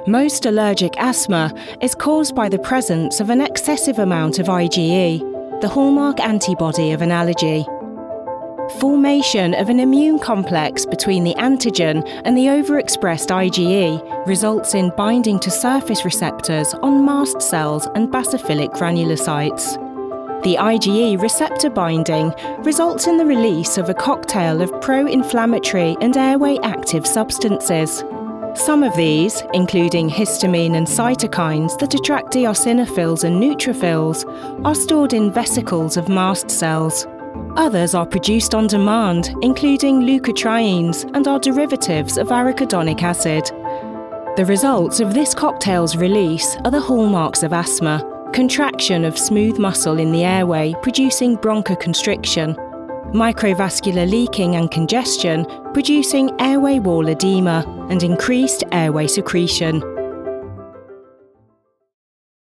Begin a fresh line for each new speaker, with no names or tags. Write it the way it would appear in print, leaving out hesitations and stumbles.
Most allergic asthma is caused by the presence of an excessive amount of IgE, the hallmark antibody of an allergy. Formation of an immune complex between the antigen and the overexpressed IgE results in binding to surface receptors on mast cells and basophilic granulocytes. The IgE receptor binding results in the release of a cocktail of pro-inflammatory and airway-active substances. Some of these, including histamine and cytokines that attract eosinophils and neutrophils, are stored in vesicles of mast cells. Others are produced on demand, including leukotrienes, and are derivatives of arachidonic acid. The results of this cocktail's release are the hallmarks of asthma: contraction of smooth muscle in the airway producing bronchoconstriction, microvascular leaking and congestion producing airway wall edema, and increased airway secretion.